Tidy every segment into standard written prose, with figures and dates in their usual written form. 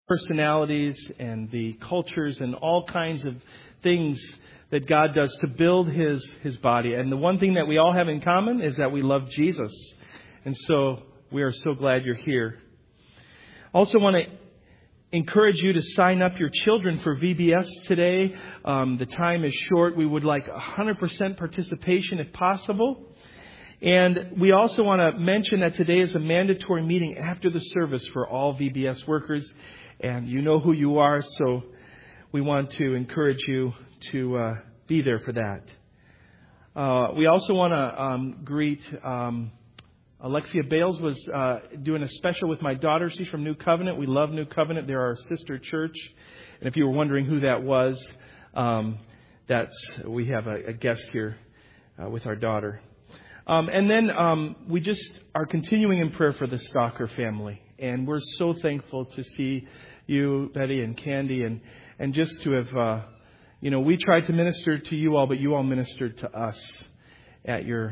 personalities and the cultures and all kinds of things that God does to build His body. And the one thing that we all have in common is that we love Jesus. And so we are so glad you're here. Also want to encourage you to sign up your children for VBS today. The time is short. We would like 100% participation if possible. And we also want to mention that today is a mandatory meeting after the service for all VBS workers. And you know who you are, so we want to encourage you to be there for that. We also want to greet Alexia Bales was doing a special with my daughter. She's from New Covenant. We love New Covenant. They're our sister church. And if you were wondering who that was, we have a guest here with our daughter. And then we just are continuing in prayer for the Stalker family. And we're so thankful to see you, Betty and Candy, and just to have, we tried to minister to you all, but you all ministered to us at your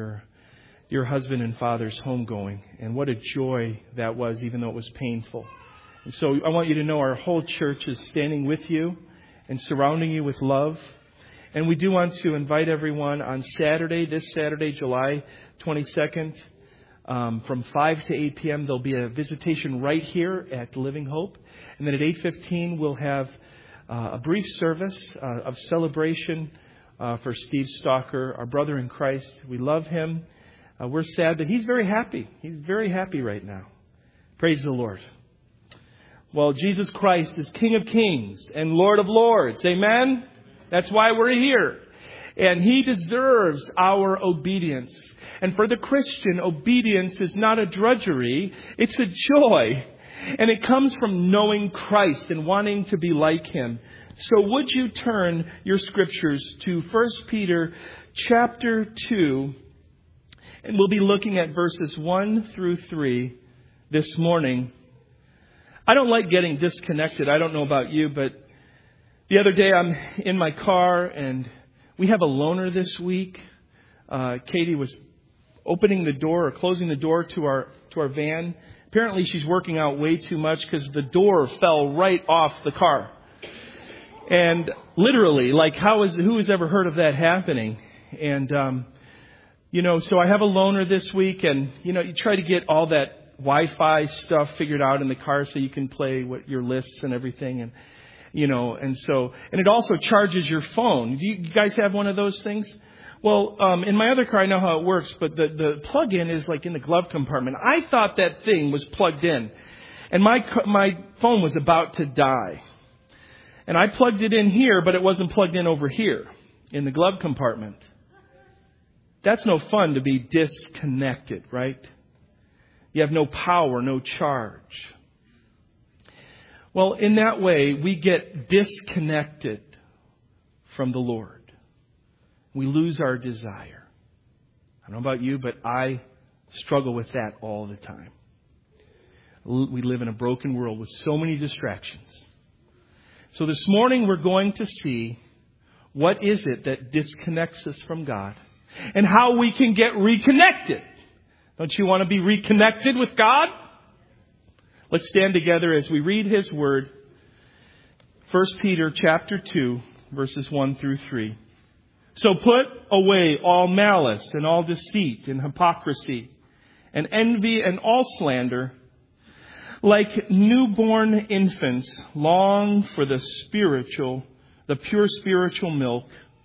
husband and father's homegoing. And what a joy that was, even though it was painful. And so I want you to know our whole church is standing with you and surrounding you with love. And we do want to invite everyone on this Saturday, July 22nd, from 5 to 8 p.m. There'll be a visitation right here at Living Hope. And then at 8:15, we'll have a brief service of celebration for Steve Stalker, our brother in Christ. We love him. We're sad that he's very happy. He's very happy right now. Praise the Lord. Well, Jesus Christ is King of Kings and Lord of Lords. Amen? That's why we're here. And He deserves our obedience. And for the Christian, obedience is not a drudgery. It's a joy. And it comes from knowing Christ and wanting to be like Him. So would you turn your scriptures to 1 Peter chapter 2. And we'll be looking at verses 1 through 3 this morning. I don't like getting disconnected. I don't know about you, but the other day I'm in my car and we have a loaner this week. Katie was opening the door or closing the door to our van. Apparently she's working out way too much because the door fell right off the car. And literally, who has ever heard of that happening? And, so I have a loaner this week and, you try to get all that Wi-Fi stuff figured out in the car so you can play your lists and everything. And, and it also charges your phone. Do you guys have one of those things? Well, in my other car, I know how it works, but the plug-in is like in the glove compartment. I thought that thing was plugged in, and my phone was about to die. And I plugged it in here, but it wasn't plugged in over here in the glove compartment. That's no fun to be disconnected, right? You have no power, no charge. Well, in that way, we get disconnected from the Lord. We lose our desire. I don't know about you, but I struggle with that all the time. We live in a broken world with so many distractions. So this morning we're going to see what is it that disconnects us from God and how we can get reconnected. Don't you want to be reconnected with God? Let's stand together as we read His Word. 1 Peter chapter 2, verses 1 through 3. So put away all malice and all deceit and hypocrisy and envy and all slander. Like newborn infants, long for the pure spiritual milk,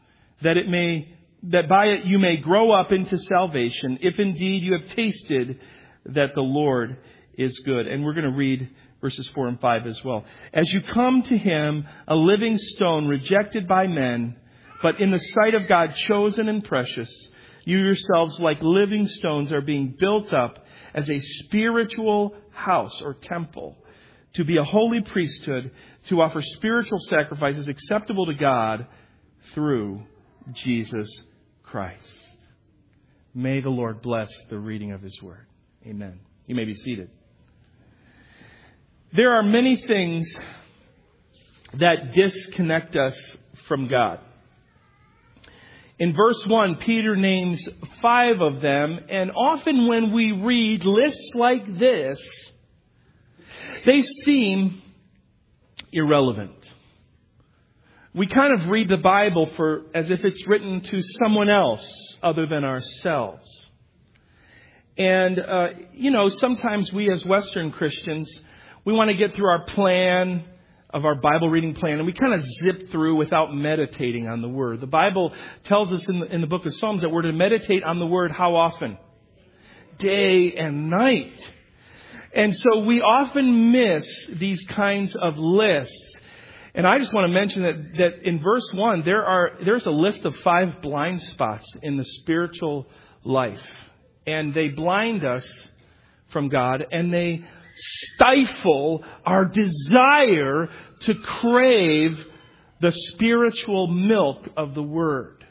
that by it you may grow up into salvation, if indeed you have tasted that the Lord is good. And we're going to read verses 4 and 5 as well. As you come to Him, a living stone rejected by men, but in the sight of God chosen and precious, you yourselves like living stones are being built up as a spiritual house or temple, to be a holy priesthood, to offer spiritual sacrifices acceptable to God through Jesus Christ. May the Lord bless the reading of His Word. Amen. You may be seated. There are many things that disconnect us from God. In verse 1, Peter names 5 of them, and often when we read lists like this, they seem irrelevant. We kind of read the Bible as if it's written to someone else other than ourselves. And, sometimes we as Western Christians, we want to get through our plan of our Bible reading plan, and we kind of zip through without meditating on the Word. The Bible tells us in the book of Psalms that we're to meditate on the Word how often? Day and night. And so we often miss these kinds of lists. And I just want to mention that in verse 1, there's a list of 5 blind spots in the spiritual life. And they blind us from God, and they stifle our desire to crave the spiritual milk of the Word.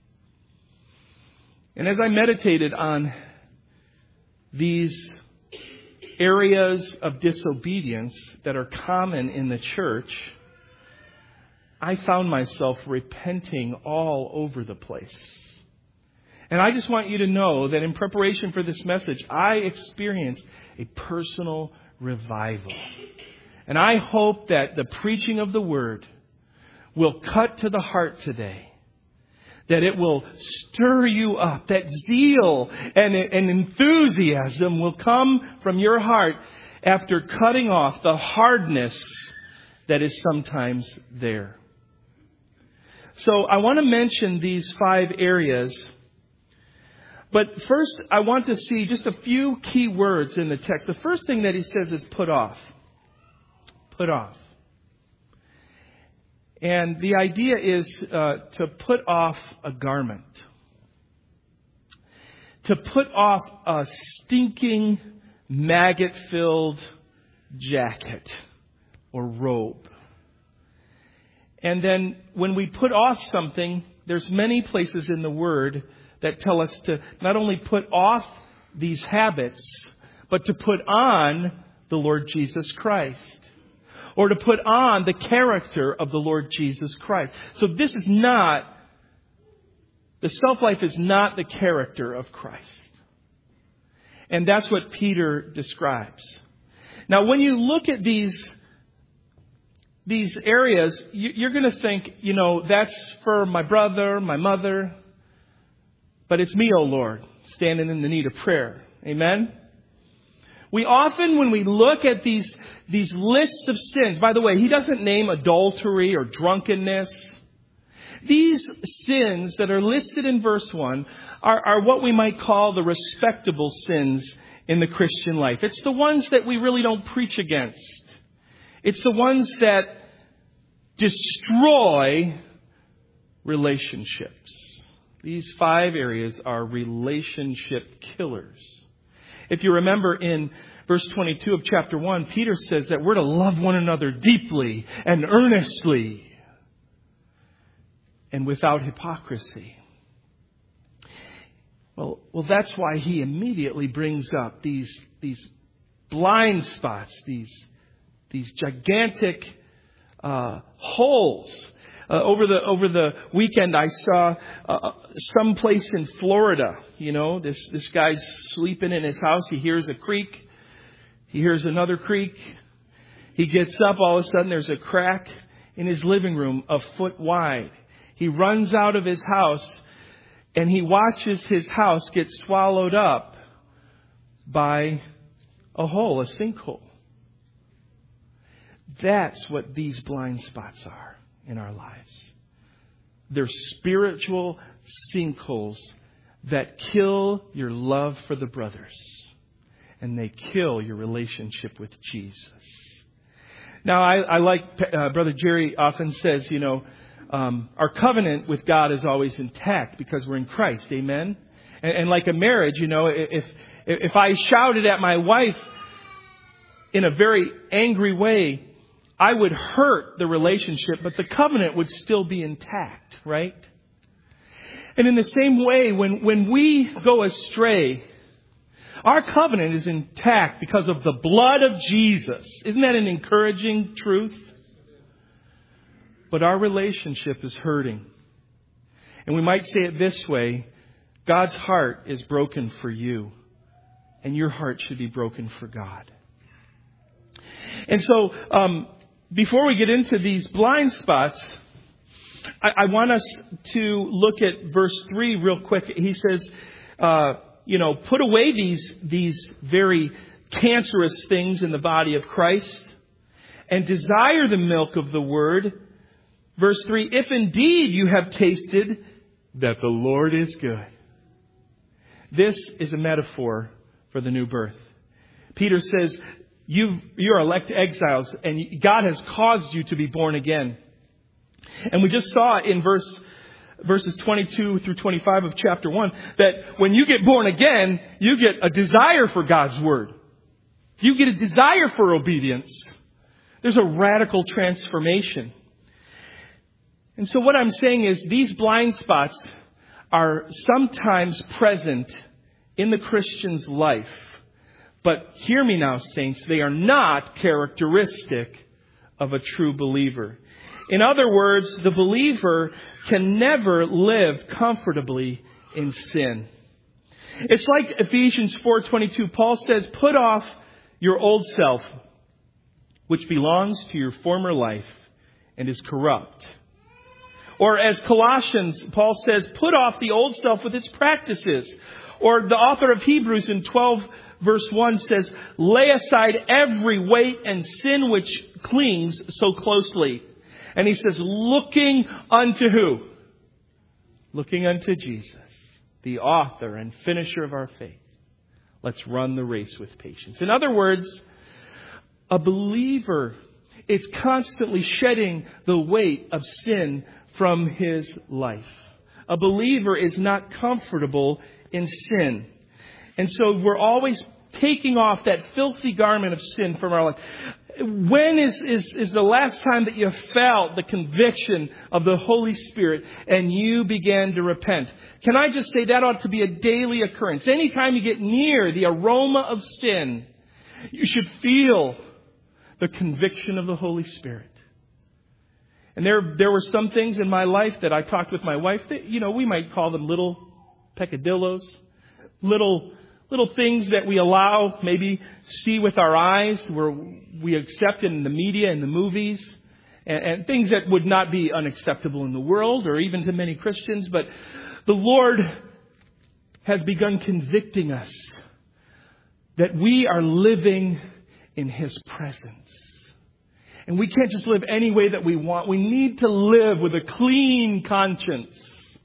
And as I meditated on these areas of disobedience that are common in the church, I found myself repenting all over the place. And I just want you to know that in preparation for this message, I experienced a personal revival. And I hope that the preaching of the Word will cut to the heart today. That it will stir you up. That zeal and enthusiasm will come from your heart after cutting off the hardness that is sometimes there. So I want to mention these 5 areas. But first, I want to see just a few key words in the text. The first thing that he says is put off. Put off. And the idea is to put off a garment. To put off a stinking, maggot-filled jacket or robe. And then when we put off something, there's many places in the Word that tell us to not only put off these habits, but to put on the Lord Jesus Christ. Or to put on the character of the Lord Jesus Christ. So the self-life is not the character of Christ. And that's what Peter describes. Now, when you look at these areas, you're going to think, that's for my brother, my mother. But it's me, O Lord, standing in the need of prayer. Amen? We often, when we look at these lists of sins, by the way, he doesn't name adultery or drunkenness. These sins that are listed in verse 1 are what we might call the respectable sins in the Christian life. It's the ones that we really don't preach against. It's the ones that destroy relationships. These 5 areas are relationship killers. If you remember in verse 22 of chapter 1, Peter says that we're to love one another deeply and earnestly and without hypocrisy. Well, that's why he immediately brings up these blind spots, these gigantic holes. Over the weekend, I saw someplace in Florida. This guy's sleeping in his house. He hears a creak. He hears another creak. He gets up. All of a sudden, there's a crack in his living room a foot wide. He runs out of his house, and he watches his house get swallowed up by a hole, a sinkhole. That's what these blind spots are in our lives. They're spiritual sinkholes that kill your love for the brothers. And they kill your relationship with Jesus. Now, I like Brother Jerry often says, our covenant with God is always intact because we're in Christ. Amen? And like a marriage, if I shouted at my wife in a very angry way, I would hurt the relationship, but the covenant would still be intact, right? And in the same way, when we go astray, our covenant is intact because of the blood of Jesus. Isn't that an encouraging truth? But our relationship is hurting. And we might say it this way: God's heart is broken for you, and your heart should be broken for God. And so, before we get into these blind spots, I want us to look at verse 3 real quick. He says, put away these very cancerous things in the body of Christ and desire the milk of the Word. Verse 3, if indeed you have tasted that the Lord is good. This is a metaphor for the new birth. Peter says, you're elect exiles and God has caused you to be born again. And we just saw in verses 22 through 25 of chapter 1 that when you get born again, you get a desire for God's Word. You get a desire for obedience. There's a radical transformation. And so what I'm saying is these blind spots are sometimes present in the Christian's life. But hear me now, saints, they are not characteristic of a true believer. In other words, the believer can never live comfortably in sin. It's like Ephesians 4:22. Paul says, put off your old self, which belongs to your former life and is corrupt. Or as Colossians, Paul says, put off the old self with its practices. Or the author of Hebrews in 12 verse 1 says, lay aside every weight and sin which clings so closely. And he says, looking unto who? Looking unto Jesus, the author and finisher of our faith. Let's run the race with patience. In other words, a believer is constantly shedding the weight of sin from his life. A believer is not comfortable in sin. And so we're always taking off that filthy garment of sin from our life. When is the last time that you felt the conviction of the Holy Spirit and you began to repent? Can I just say that ought to be a daily occurrence? Anytime you get near the aroma of sin, you should feel the conviction of the Holy Spirit. And there were some things in my life that I talked with my wife that, we might call them little peccadillos, little things that we allow, maybe see with our eyes, where we accept it in the media and the movies, and things that would not be unacceptable in the world or even to many Christians. But the Lord has begun convicting us that we are living in His presence. And we can't just live any way that we want. We need to live with a clean conscience.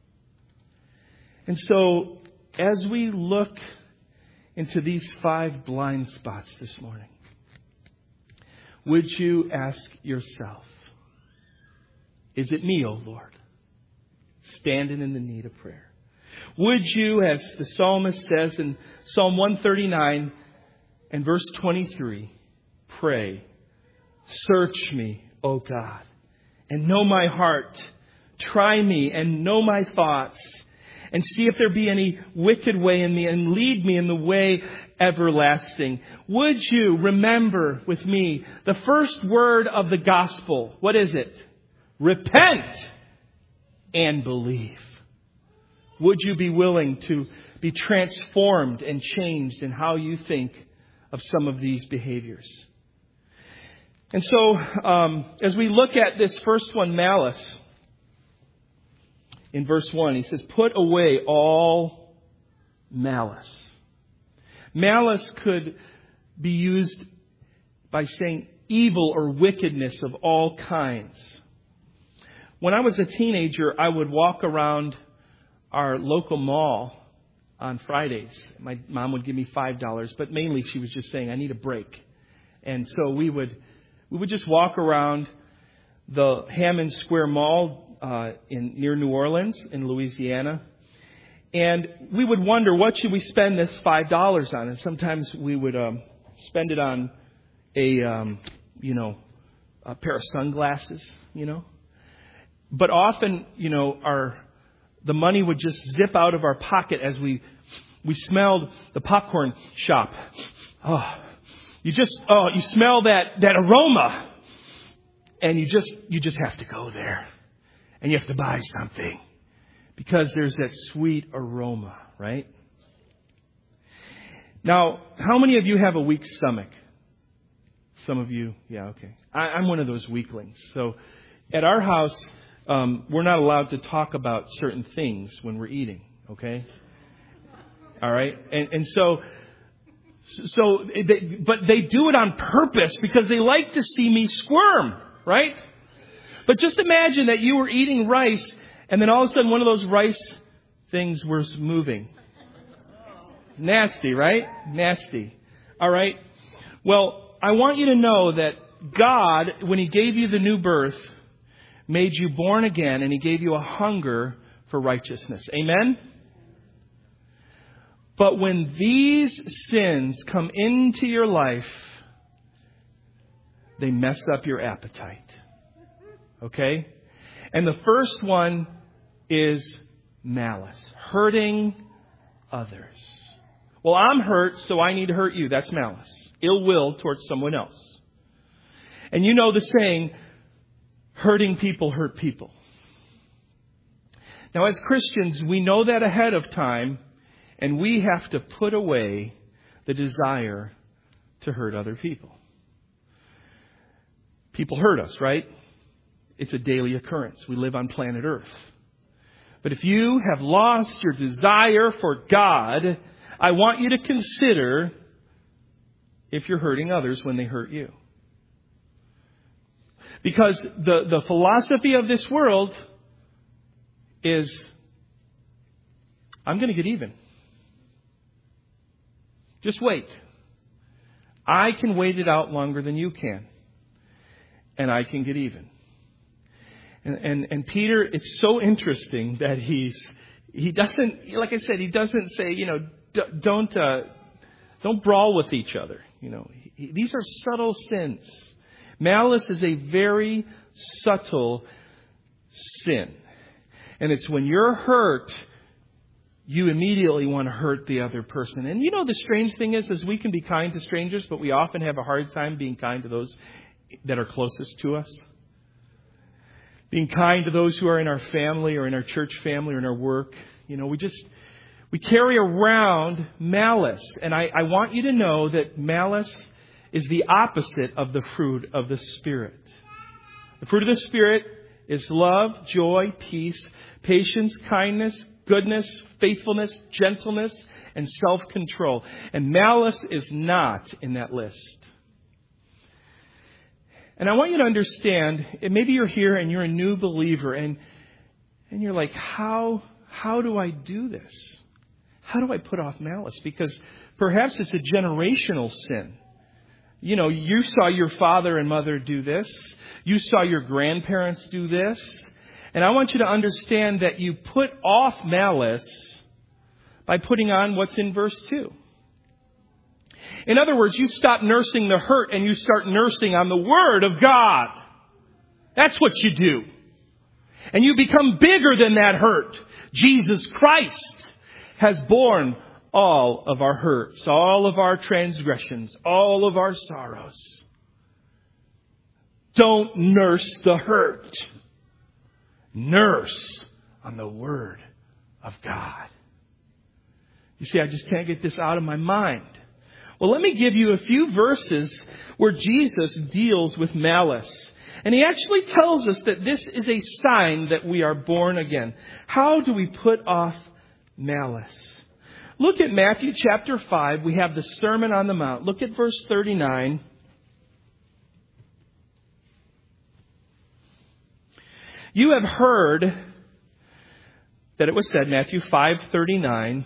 And so, as we look into these 5 blind spots this morning, would you ask yourself, is it me, O Lord, standing in the need of prayer? Would you, as the psalmist says in Psalm 139 and verse 23, pray, search me, O God, and know my heart. Try me and know my thoughts, and see if there be any wicked way in me, and lead me in the way everlasting. Would you remember with me the first word of the gospel? What is it? Repent and believe. Would you be willing to be transformed and changed in how you think of some of these behaviors? And so, as we look at this first one, malice, in verse 1, he says, put away all malice. Malice could be used by saying evil or wickedness of all kinds. When I was a teenager, I would walk around our local mall on Fridays. My mom would give me $5, but mainly she was just saying, I need a break. And so we would just walk around the Hammond Square Mall near New Orleans in Louisiana. And we would wonder, what should we spend this $5 on? And sometimes we would spend it on a pair of sunglasses, But often, the money would just zip out of our pocket as we smelled the popcorn shop. You smell that aroma, and you just have to go there, and you have to buy something because there's that sweet aroma, right? Now, how many of you have a weak stomach? Some of you, yeah, okay. I'm one of those weaklings. So at our house, we're not allowed to talk about certain things when we're eating. Okay? All right? And so but they do it on purpose because they like to see me squirm, right? But just imagine that you were eating rice and then all of a sudden one of those rice things was moving. Nasty, right? Nasty. All right? Well, I want you to know that God, when He gave you the new birth, made you born again and He gave you a hunger for righteousness. Amen? But when these sins come into your life, they mess up your appetite. Okay? And the first one is malice. Hurting others. Well, I'm hurt, so I need to hurt you. That's malice. Ill will towards someone else. And you know the saying, hurting people hurt people. Now, as Christians, we know that ahead of time, and we have to put away the desire to hurt other people. People hurt us, right? It's a daily occurrence. We live on planet Earth. But if you have lost your desire for God, I want you to consider if you're hurting others when they hurt you. Because the philosophy of this world is, I'm going to get even. Just wait. I can wait it out longer than you can. And I can get even. And Peter, it's so interesting that he doesn't, like I said, he doesn't say, don't brawl with each other. These are subtle sins. Malice is a very subtle sin. And it's when you're hurt, you immediately want to hurt the other person. And the strange thing is we can be kind to strangers, but we often have a hard time being kind to those that are closest to us. Being kind to those who are in our family or in our church family or in our work. We carry around malice. And I want you to know that malice is the opposite of the fruit of the Spirit. The fruit of the Spirit is love, joy, peace, patience, kindness, goodness, faithfulness, gentleness, and self-control. And malice is not in that list. And I want you to understand, and maybe you're here and you're a new believer and you're like, how do I do this? How do I put off malice? Because perhaps it's a generational sin. You saw your father and mother do this. You saw your grandparents do this. And I want you to understand that you put off malice by putting on what's in verse 2. In other words, you stop nursing the hurt and you start nursing on the Word of God. That's what you do. And you become bigger than that hurt. Jesus Christ has borne all of our hurts, all of our transgressions, all of our sorrows. Don't nurse the hurt. Nurse on the Word of God. You see, I just can't get this out of my mind. Well, let me give you a few verses where Jesus deals with malice. And He actually tells us that this is a sign that we are born again. How do we put off malice? Look at Matthew chapter 5. We have the Sermon on the Mount. Look at verse 39. You have heard that it was said, Matthew 5:39,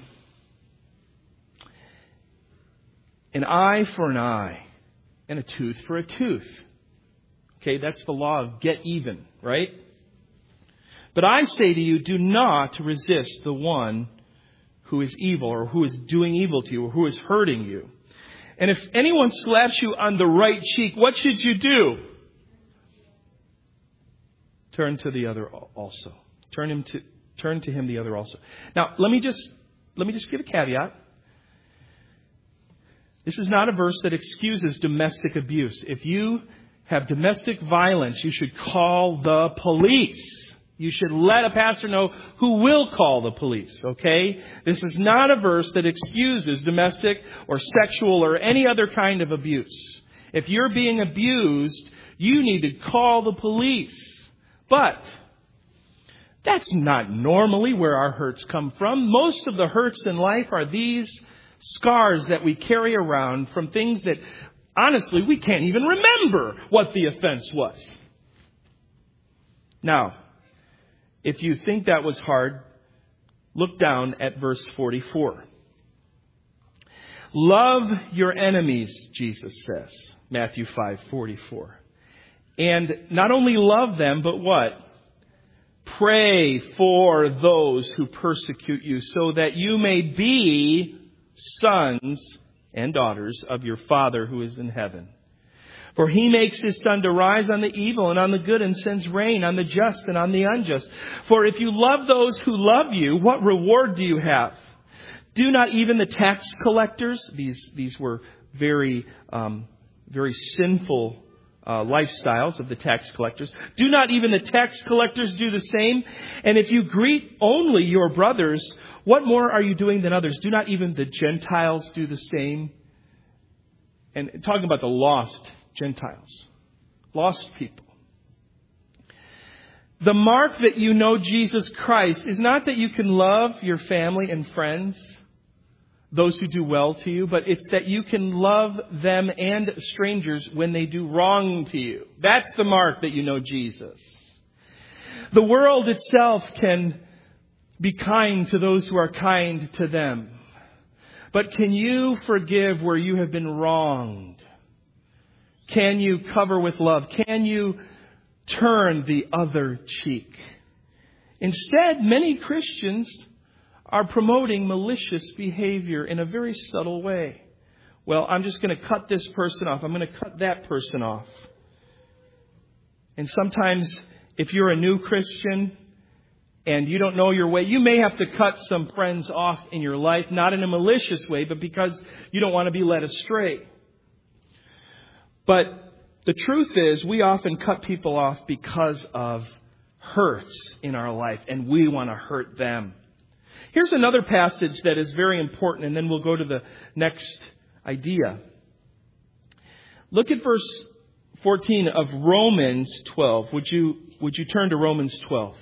an eye for an eye and a tooth for a tooth. Okay, that's the law of get even, right? But I say to you, do not resist the one who is evil or who is doing evil to you or who is hurting you. And if anyone slaps you on the right cheek, what should you do? Turn to the other also. Turn to him the other also. Now, let me just give a caveat. This is not a verse that excuses domestic abuse. If you have domestic violence, you should call the police. You should let a pastor know who will call the police, okay? This is not a verse that excuses domestic or sexual or any other kind of abuse. If you're being abused, You need to call the police. But that's not normally where our hurts come from. Most of the hurts in life are these scars that we carry around from things that, honestly, we can't even remember what the offense was. Now, if you think that was hard, look down at verse 44. Love your enemies, Jesus says, Matthew 5:44. And not only love them, but what? Pray for those who persecute you, so that you may be sons and daughters of your Father who is in heaven. For He makes His sun to rise on the evil and on the good, and sends rain on the just and on the unjust. For if you love those who love you, what reward do you have? Do not even the tax collectors, these were very sinful lifestyles of the tax collectors. Do not even the tax collectors do the same? And if you greet only your brothers, what more are you doing than others? Do not even the Gentiles do the same? And talking about the lost Gentiles, lost people. The mark that you know Jesus Christ is not that you can love your family and friends, those who do well to you, but it's that you can love them and strangers when they do wrong to you. That's the mark that you know Jesus. The world itself can be kind to those who are kind to them. But can you forgive where you have been wronged? Can you cover with love? Can you turn the other cheek? Instead, many Christians are promoting malicious behavior in a very subtle way. Well, I'm just going to cut this person off. I'm going to cut that person off. And sometimes, if you're a new Christian and you don't know your way, you may have to cut some friends off in your life, not in a malicious way, but because you don't want to be led astray. But the truth is, we often cut people off because of hurts in our life, and we want to hurt them. Here's another passage that is very important, and then we'll go to the next idea. Look at verse 14 of Romans 12. Would you turn to Romans 12?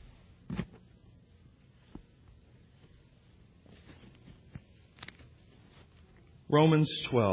Romans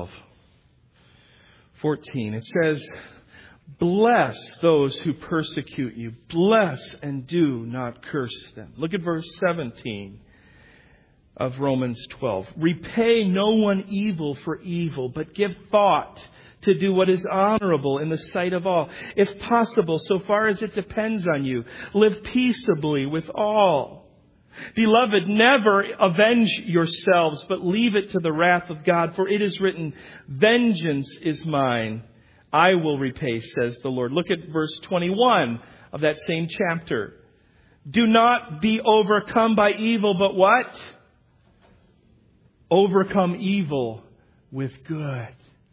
12:14. It says, bless those who persecute you. Bless and do not curse them. Look at verse 17 of Romans 12. Repay no one evil for evil, but give thought to do what is honorable in the sight of all. If possible, so far as it depends on you, live peaceably with all. Beloved, never avenge yourselves, but leave it to the wrath of God. For it is written, vengeance is mine. I will repay, says the Lord. Look at verse 21 of that same chapter. Do not be overcome by evil, but what? Overcome evil with good.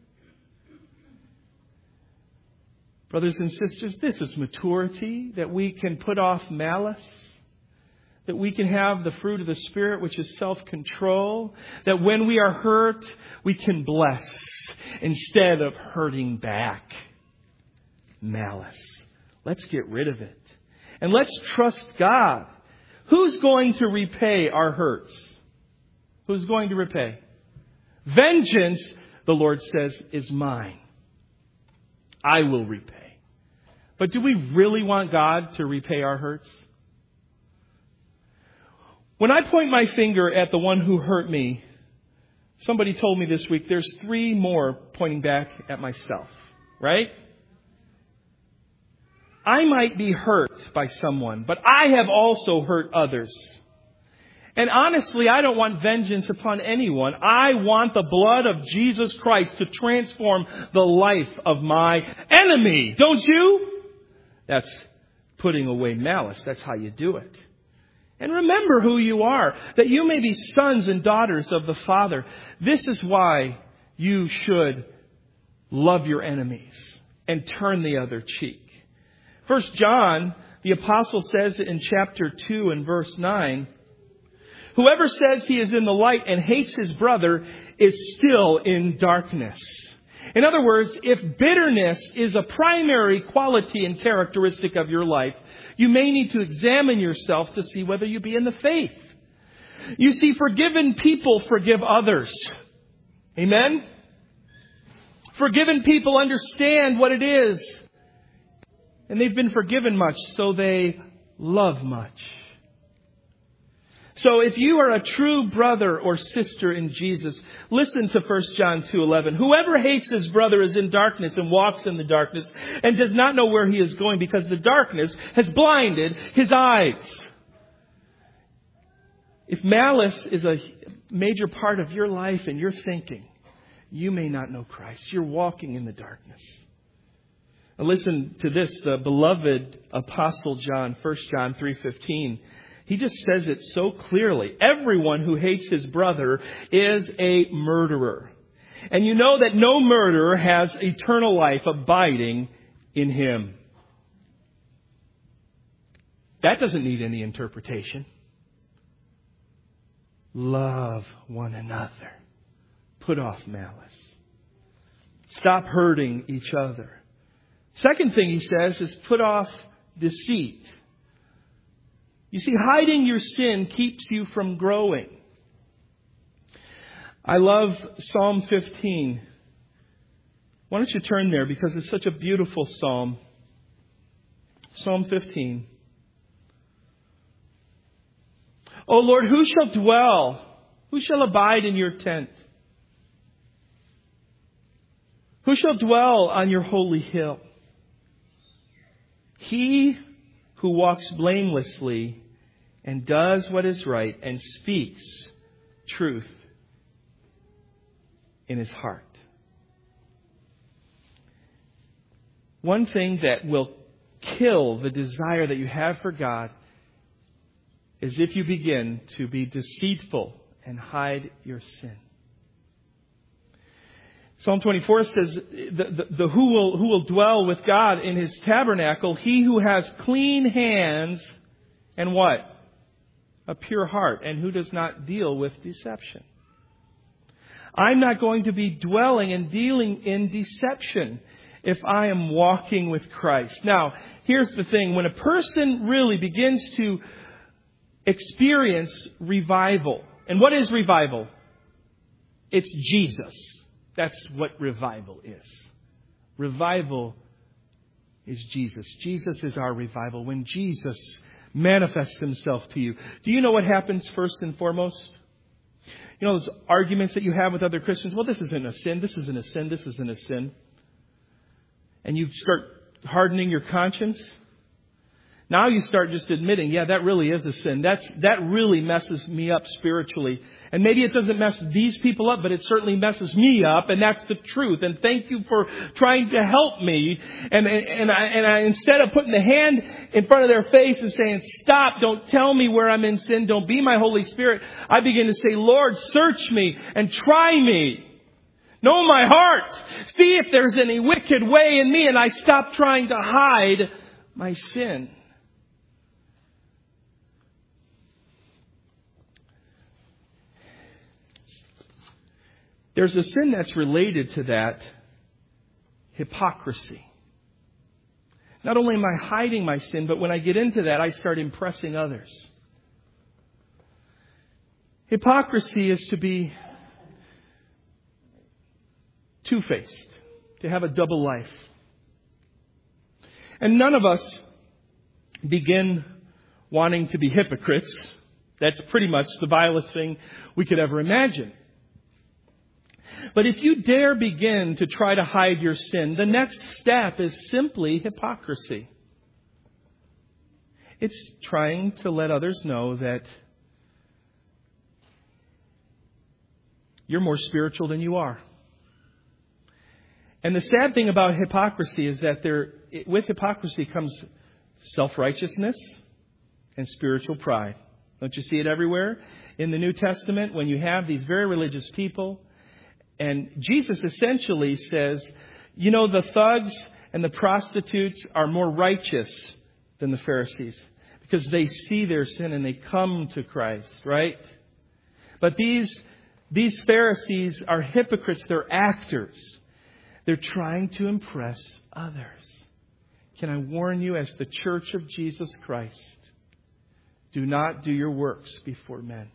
Brothers and sisters, this is maturity, that we can put off malice, that we can have the fruit of the Spirit, which is self-control, that when we are hurt, we can bless instead of hurting back. Malice. Let's get rid of it. And let's trust God. Who's going to repay our hurts? Who's going to repay? Vengeance, the Lord says, is mine. I will repay. But do we really want God to repay our hurts? When I point my finger at the one who hurt me, somebody told me this week, there's 3 more pointing back at myself, right? I might be hurt by someone, but I have also hurt others. And honestly, I don't want vengeance upon anyone. I want the blood of Jesus Christ to transform the life of my enemy. Don't you? That's putting away malice. That's how you do it. And remember who you are, that you may be sons and daughters of the Father. This is why you should love your enemies and turn the other cheek. 1 John, the apostle says in chapter 2 and verse 9, whoever says he is in the light and hates his brother is still in darkness. In other words, if bitterness is a primary quality and characteristic of your life, you may need to examine yourself to see whether you be in the faith. You see, forgiven people forgive others. Amen? Forgiven people understand what it is. And they've been forgiven much, so they love much. So if you are a true brother or sister in Jesus, listen to 1 John 2:11. Whoever hates his brother is in darkness and walks in the darkness and does not know where he is going because the darkness has blinded his eyes. If malice is a major part of your life and your thinking, you may not know Christ. You're walking in the darkness. Now listen to this, the beloved Apostle John, 1 John 3:15. He just says it so clearly. Everyone who hates his brother is a murderer. And you know that no murderer has eternal life abiding in him. That doesn't need any interpretation. Love one another. Put off malice. Stop hurting each other. Second thing he says is put off deceit. You see, hiding your sin keeps you from growing. I love Psalm 15. Why don't you turn there because it's such a beautiful psalm. Psalm 15. O Lord, who shall abide in your tent? Who shall dwell on your holy hill? He who walks blamelessly and does what is right and speaks truth in his heart. One thing that will kill the desire that you have for God is if you begin to be deceitful and hide your sin. Psalm 24 says, who will dwell with God in his tabernacle? He who has clean hands and what? A pure heart, and who does not deal with deception. I'm not going to be dwelling and dealing in deception if I am walking with Christ. Now, here's the thing. When a person really begins to experience revival, and what is revival? It's Jesus. That's what revival is. Revival is Jesus. Jesus is our revival. When Jesus manifests himself to you, do you know what happens first and foremost? You know those arguments that you have with other Christians? Well, this isn't a sin. This isn't a sin. This isn't a sin. And you start hardening your conscience. Now you start just admitting, yeah, that really is a sin. That really messes me up spiritually. And maybe it doesn't mess these people up, but it certainly messes me up. And that's the truth. And thank you for trying to help me. And I instead of putting the hand in front of their face and saying, stop, don't tell me where I'm in sin, don't be my Holy Spirit, I begin to say, Lord, search me and try me. Know my heart. See if there's any wicked way in me. And I stop trying to hide my sin. There's a sin that's related to that, hypocrisy. Not only am I hiding my sin, but when I get into that, I start impressing others. Hypocrisy is to be two-faced, to have a double life. And none of us begin wanting to be hypocrites. That's pretty much the vilest thing we could ever imagine. But if you dare begin to try to hide your sin, the next step is simply hypocrisy. It's trying to let others know that you're more spiritual than you are. And the sad thing about hypocrisy is that with hypocrisy comes self-righteousness and spiritual pride. Don't you see it everywhere? In the New Testament, when you have these very religious people, and Jesus essentially says, you know, the thugs and the prostitutes are more righteous than the Pharisees because they see their sin and they come to Christ, right? But these Pharisees are hypocrites. They're actors. They're trying to impress others. Can I warn you, as the church of Jesus Christ, do not do your works before men.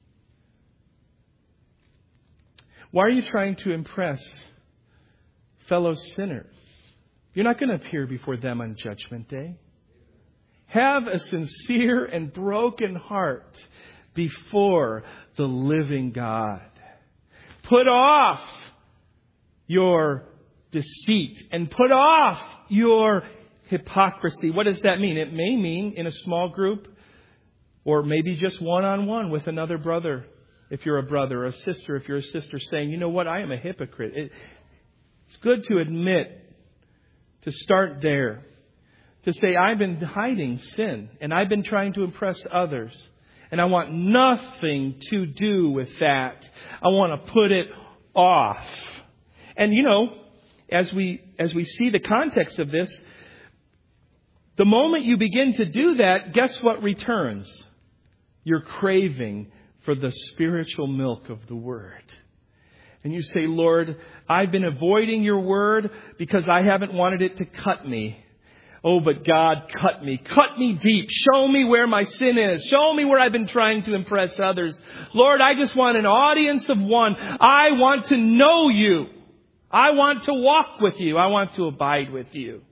Why are you trying to impress fellow sinners? You're not going to appear before them on Judgment Day. Have a sincere and broken heart before the living God. Put off your deceit and put off your hypocrisy. What does that mean? It may mean in a small group or maybe just one-on-one with another brother. If you're a brother or a sister, if you're a sister, saying, you know what, I am a hypocrite. It's good to admit, to start there. To say, I've been hiding sin and I've been trying to impress others. And I want nothing to do with that. I want to put it off. And you know, as we see the context of this, the moment you begin to do that, guess what returns? Your craving for the spiritual milk of the Word. And you say, Lord, I've been avoiding your Word because I haven't wanted it to cut me. Oh, but God, cut me. Cut me deep. Show me where my sin is. Show me where I've been trying to impress others. Lord, I just want an audience of one. I want to know you. I want to walk with you. I want to abide with you.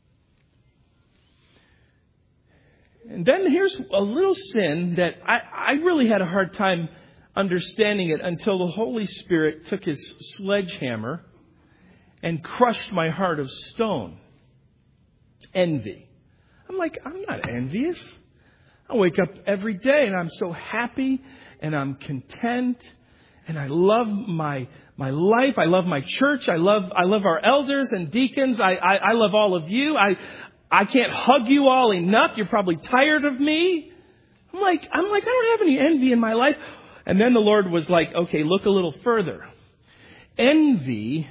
And then here's a little sin that I really had a hard time understanding it until the Holy Spirit took His sledgehammer and crushed my heart of stone. Envy. I'm like, I'm not envious. I wake up every day and I'm so happy and I'm content and I love my life. I love my church. I love our elders and deacons. I love all of you. I can't hug you all enough. You're probably tired of me. I'm like, I don't have any envy in my life. And then the Lord was like, okay, look a little further. Envy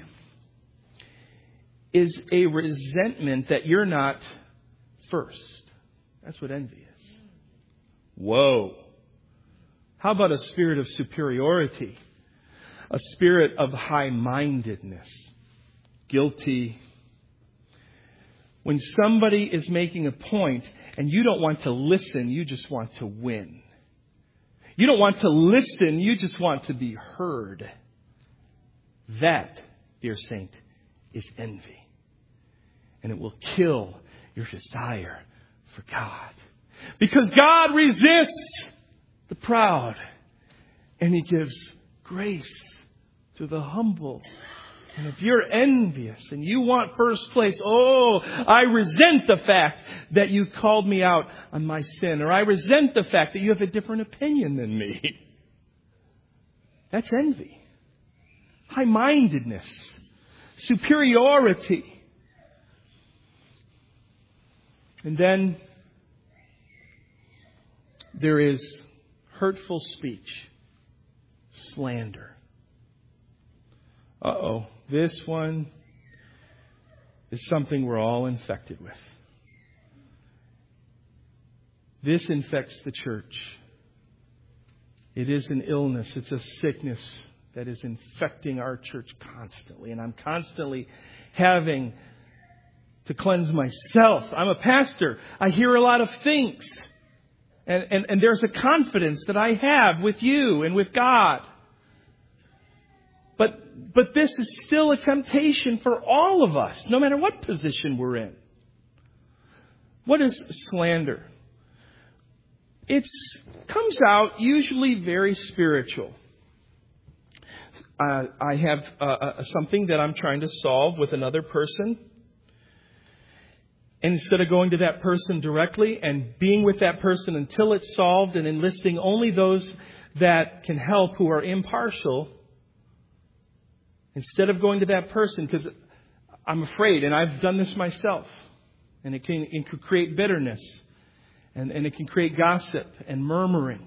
is a resentment that you're not first. That's what envy is. Whoa. How about a spirit of superiority? A spirit of high-mindedness. Guilty. When somebody is making a point and you don't want to listen, you just want to win. You don't want to listen, you just want to be heard. That, dear saint, is envy. And it will kill your desire for God. Because God resists the proud. And He gives grace to the humble. And if you're envious and you want first place, oh, I resent the fact that you called me out on my sin. Or I resent the fact that you have a different opinion than me. That's envy. High-mindedness. Superiority. And then there is hurtful speech, slander. Uh-oh, this one is something we're all infected with. This infects the church. It is an illness. It's a sickness that is infecting our church constantly. And I'm constantly having to cleanse myself. I'm a pastor. I hear a lot of things. And there's a confidence that I have with you and with God. But this is still a temptation for all of us, no matter what position we're in. What is slander? It comes out usually very spiritual. I have something that I'm trying to solve with another person. And instead of going to that person directly and being with that person until it's solved and enlisting only those that can help who are impartial, instead of going to that person, because I'm afraid, and I've done this myself, and it can create bitterness, and it can create gossip and murmuring.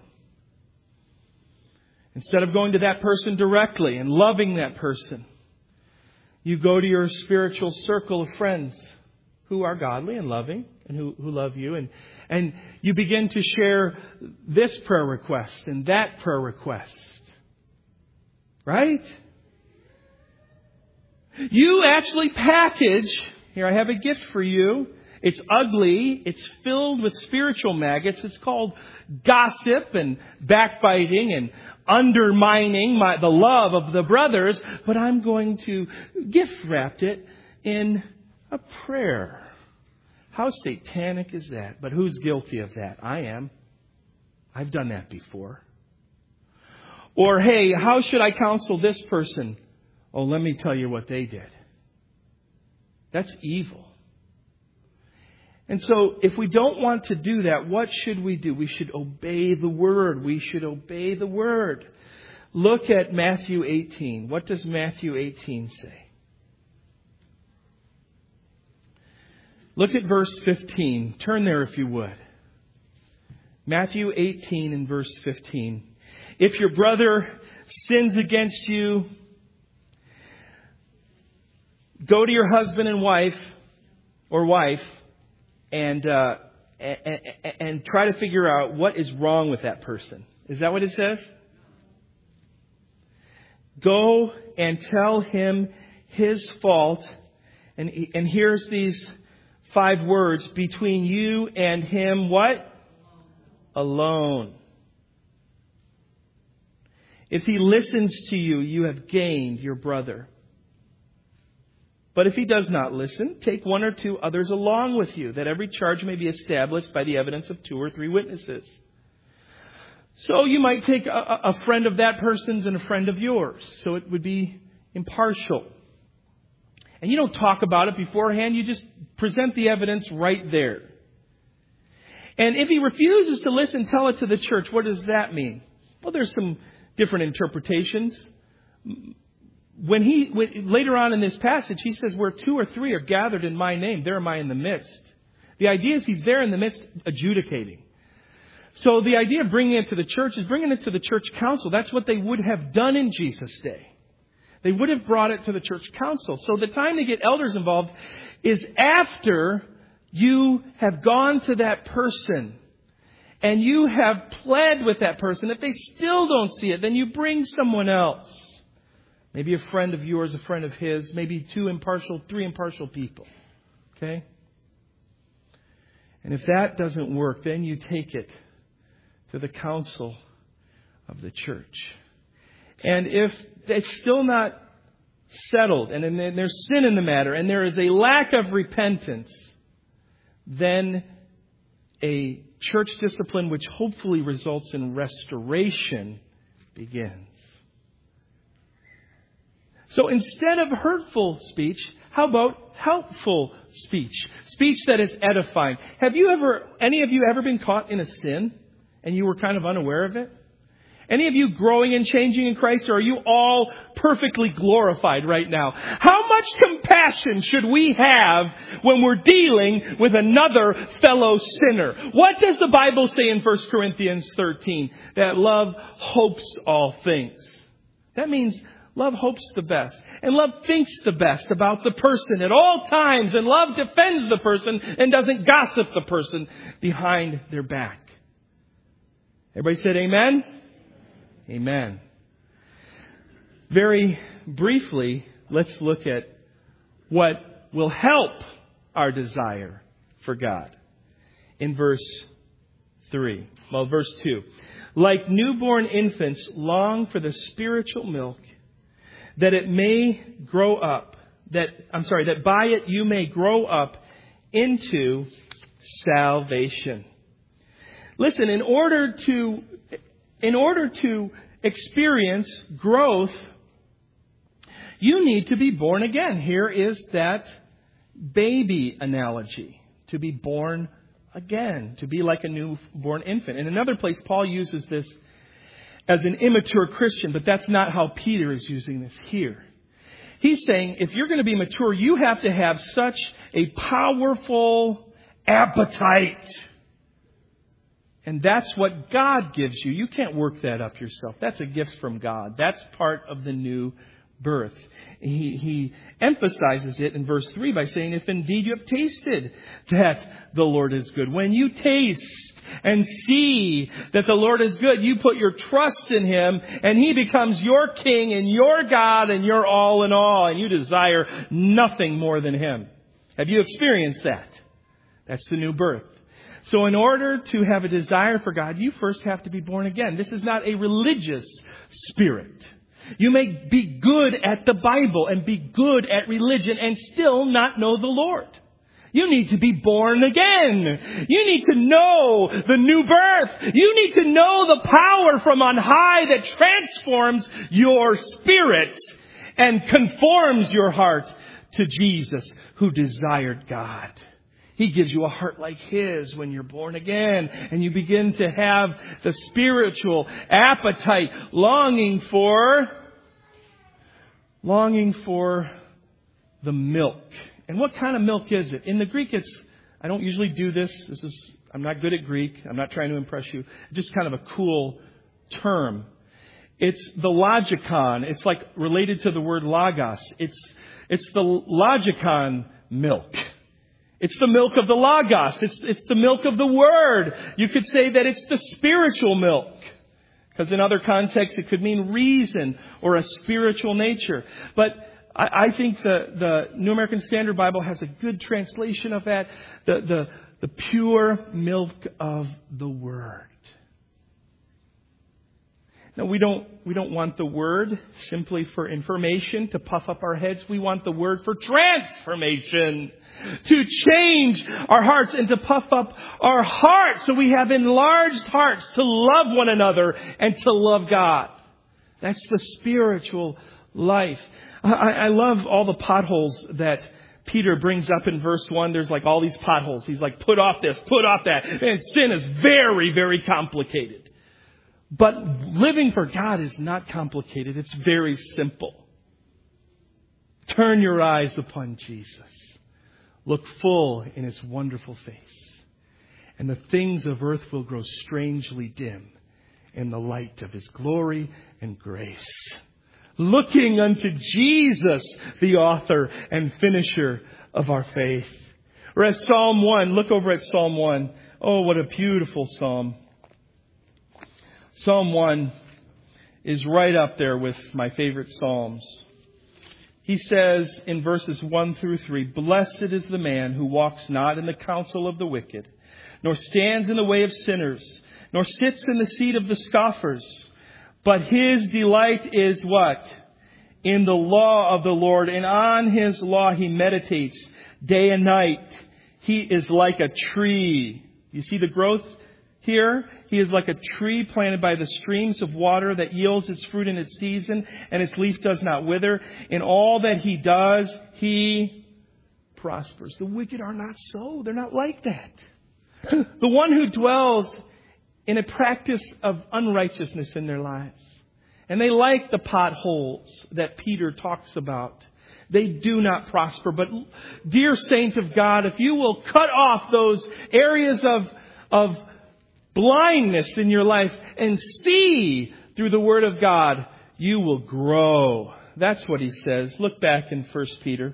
Instead of going to that person directly and loving that person, you go to your spiritual circle of friends who are godly and loving and who love you. And you begin to share this prayer request and that prayer request. Right? You actually package, here I have a gift for you. It's ugly. It's filled with spiritual maggots. It's called gossip and backbiting and undermining the love of the brothers. But I'm going to gift wrap it in a prayer. How satanic is that? But who's guilty of that? I am. I've done that before. Or, hey, how should I counsel this person? Oh, let me tell you what they did. That's evil. And so if we don't want to do that, what should we do? We should obey the Word. We should obey the Word. Look at Matthew 18. What does Matthew 18 say? Look at verse 15. Turn there if you would. Matthew 18 and verse 15. If your brother sins against you, go to your husband and wife or wife and try to figure out what is wrong with that person. Is that what it says? Go and tell him his fault. And here's these 5 words. Between you and him, what? Alone. If he listens to you, you have gained your brother. But if he does not listen, take 1 or 2 others along with you, that every charge may be established by the evidence of 2 or 3 witnesses. So you might take a friend of that person's and a friend of yours. So it would be impartial. And you don't talk about it beforehand. You just present the evidence right there. And if he refuses to listen, tell it to the church. What does that mean? Well, there's some different interpretations. Later on in this passage, he says, where 2 or 3 are gathered in my name, there am I in the midst. The idea is he's there in the midst adjudicating. So the idea of bringing it to the church is bringing it to the church council. That's what they would have done in Jesus' day. They would have brought it to the church council. So the time they get elders involved is after you have gone to that person and you have pled with that person. If they still don't see it, then you bring someone else. Maybe a friend of yours, a friend of his, maybe 3 impartial people. Okay? And if that doesn't work, then you take it to the council of the church. And if it's still not settled, and then there's sin in the matter, and there is a lack of repentance, then a church discipline which hopefully results in restoration begins. So instead of hurtful speech, how about helpful speech? Speech that is edifying. Any of you ever been caught in a sin and you were kind of unaware of it? Any of you growing and changing in Christ, or are you all perfectly glorified right now? How much compassion should we have when we're dealing with another fellow sinner? What does the Bible say in 1 Corinthians 13? That love hopes all things. That means love hopes the best. And love thinks the best about the person at all times. And love defends the person and doesn't gossip the person behind their back. Everybody said amen? Amen. Very briefly, let's look at what will help our desire for God. In verse 2. Like newborn infants long for the spiritual milk, that by it you may grow up into salvation. Listen, in order to experience growth, you need to be born again. Here is that baby analogy. To be born again. To be like a newborn infant. In another place, Paul uses this as an immature Christian, but that's not how Peter is using this here. He's saying if you're going to be mature, you have to have such a powerful appetite. And that's what God gives you. You can't work that up yourself. That's a gift from God. That's part of the new birth. He emphasizes it in verse 3 by saying, if indeed you have tasted that the Lord is good. When you taste and see that the Lord is good, you put your trust in Him and He becomes your King and your God and your all in all, and you desire nothing more than Him. Have you experienced that? That's the new birth. So in order to have a desire for God, you first have to be born again. This is not a religious spirit. You may be good at the Bible and be good at religion and still not know the Lord. You need to be born again. You need to know the new birth. You need to know the power from on high that transforms your spirit and conforms your heart to Jesus, who desired God. He gives you a heart like His when you're born again, and you begin to have the spiritual appetite, longing for the milk. And what kind of milk is it? In the Greek, I don't usually do this. I'm not good at Greek. I'm not trying to impress you. Just kind of a cool term. It's the logikon. It's like related to the word logos. It's the logikon milk. It's the milk of the Logos. It's the milk of the Word. You could say that it's the spiritual milk. Because in other contexts, it could mean reason or a spiritual nature. But I think the New American Standard Bible has a good translation of that. The pure milk of the Word. No, we don't want the Word simply for information to puff up our heads. We want the Word for transformation, to change our hearts and to puff up our hearts so we have enlarged hearts to love one another and to love God. That's the spiritual life. I love all the potholes that Peter brings up in verse 1. There's like all these potholes. He's like, put off this, put off that. And sin is very, very complicated. But living for God is not complicated. It's very simple. Turn your eyes upon Jesus. Look full in His wonderful face. And the things of earth will grow strangely dim in the light of His glory and grace. Looking unto Jesus, the author and finisher of our faith. Or as Psalm 1, look over at Psalm 1. Oh, what a beautiful psalm. Psalm 1 is right up there with my favorite psalms. He says in verses 1 through 3, Blessed is the man who walks not in the counsel of the wicked, nor stands in the way of sinners, nor sits in the seat of the scoffers. But his delight is what? In the law of the Lord, and on His law he meditates day and night. He is like a tree. You see the growth here? He is like a tree planted by the streams of water that yields its fruit in its season, and its leaf does not wither. In all that he does, he prospers. The wicked are not so. They're not like that. The one who dwells in a practice of unrighteousness in their lives. And they like the potholes that Peter talks about. They do not prosper. But dear saint of God, if you will cut off those areas of blindness in your life and see through the Word of God, you will grow. That's what he says. Look back in 1 Peter.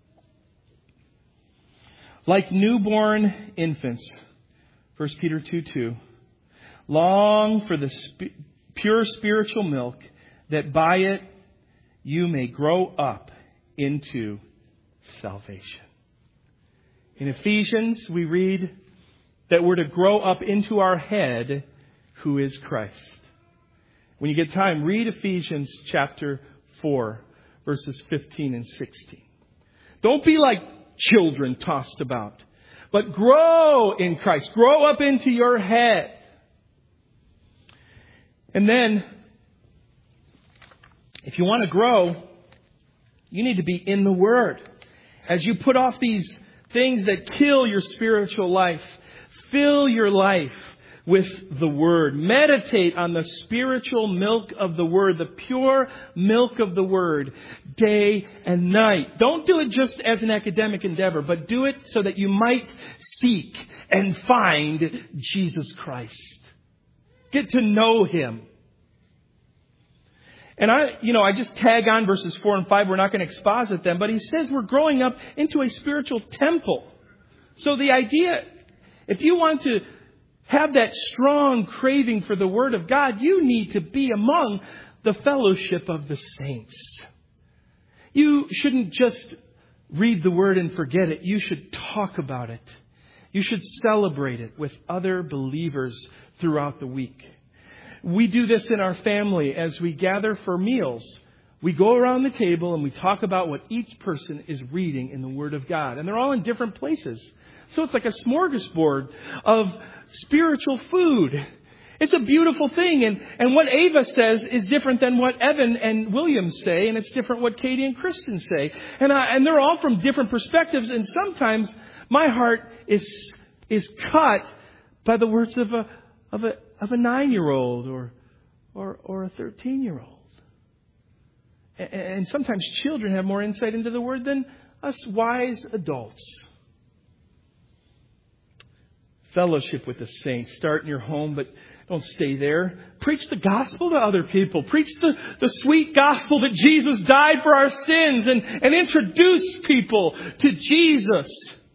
Like newborn infants, 1 Peter 2:2, long for the pure spiritual milk, that by it you may grow up into salvation. In Ephesians, we read that we're to grow up into our head, who is Christ. When you get time, read Ephesians chapter 4, verses 15 and 16. Don't be like children tossed about, but grow in Christ. Grow up into your head. And then, if you want to grow, you need to be in the Word. As you put off these things that kill your spiritual life, fill your life with the Word. Meditate on the spiritual milk of the Word, the pure milk of the Word, day and night. Don't do it just as an academic endeavor, but do it so that you might seek and find Jesus Christ. Get to know Him. And I just tag on verses 4 and 5. We're not going to exposit them, but he says we're growing up into a spiritual temple. So the idea, if you want to have that strong craving for the Word of God, you need to be among the fellowship of the saints. You shouldn't just read the Word and forget it. You should talk about it. You should celebrate it with other believers throughout the week. We do this in our family as we gather for meals. We go around the table and we talk about what each person is reading in the Word of God. And they're all in different places. So it's like a smorgasbord of spiritual food. It's a beautiful thing. And what Ava says is different than what Evan and William say. And it's different what Katie and Kristen say. And they're all from different perspectives. And sometimes my heart is cut by the words of a 9-year-old or a 13-year-old. And sometimes children have more insight into the Word than us wise adults. Fellowship with the saints. Start in your home, but don't stay there. Preach the gospel to other people. Preach the sweet gospel that Jesus died for our sins and introduce people to Jesus.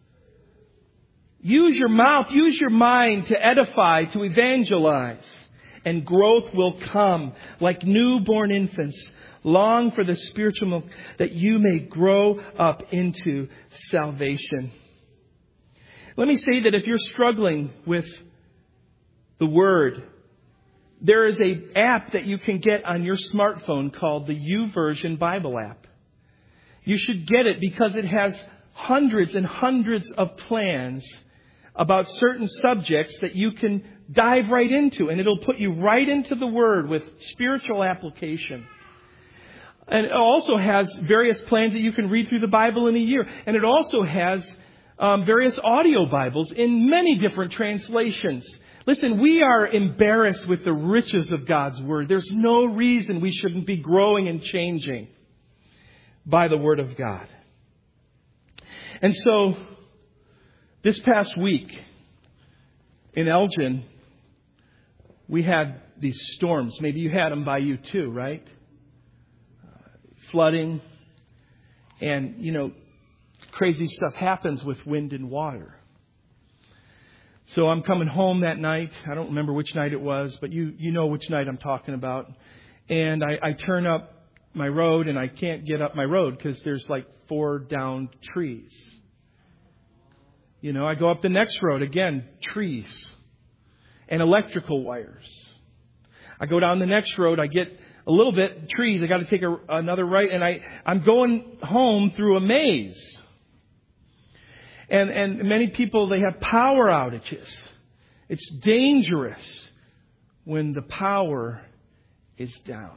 Use your mouth, use your mind to edify, to evangelize. And growth will come like newborn infants. Long for the spiritual milk that you may grow up into salvation. Let me say that if you're struggling with the Word, there is an app that you can get on your smartphone called the YouVersion Bible app. You should get it because it has hundreds and hundreds of plans about certain subjects that you can dive right into. And it'll put you right into the Word with spiritual application. And it also has various plans that you can read through the Bible in a year. And it also has various audio Bibles in many different translations. Listen, we are embarrassed with the riches of God's Word. There's no reason we shouldn't be growing and changing by the Word of God. And so, this past week in Elgin, we had these storms. Maybe you had them by you too, right? Flooding. And, crazy stuff happens with wind and water. So I'm coming home that night. I don't remember which night it was, but you know which night I'm talking about. And I turn up my road and I can't get up my road because there's like 4 downed trees. I go up the next road, again, trees and electrical wires. I go down the next road, I get a little bit trees. I got to take another right, and I'm going home through a maze. And many people, they have power outages. It's dangerous when the power is down.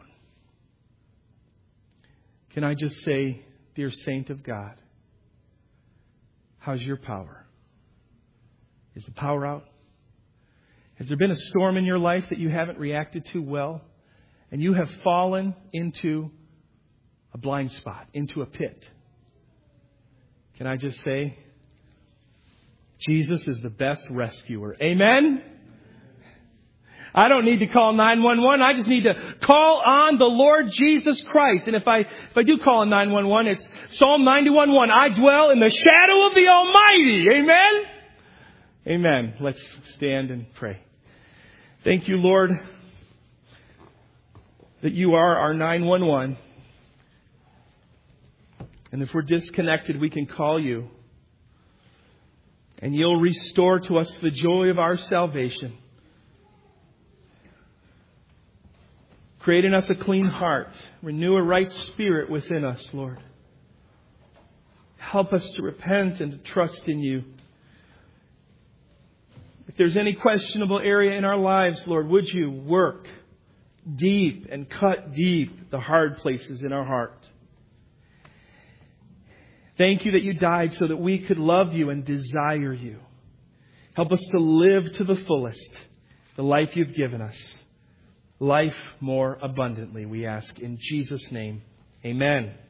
Can I just say, dear saint of God, how's your power? Is the power out? Has there been a storm in your life that you haven't reacted to well? And you have fallen into a blind spot, into a pit. Can I just say, Jesus is the best rescuer. Amen? I don't need to call 911. I just need to call on the Lord Jesus Christ. And if I do call on 911, it's Psalm 91:1. I dwell in the shadow of the Almighty. Amen? Amen. Let's stand and pray. Thank you, Lord, that you are our 911. And if we're disconnected, we can call you. And you'll restore to us the joy of our salvation. Create in us a clean heart. Renew a right spirit within us, Lord. Help us to repent and to trust in you. If there's any questionable area in our lives, Lord, would you work deep and cut deep the hard places in our heart. Thank you that you died so that we could love you and desire you. Help us to live to the fullest the life you've given us. Life more abundantly, we ask in Jesus' name. Amen.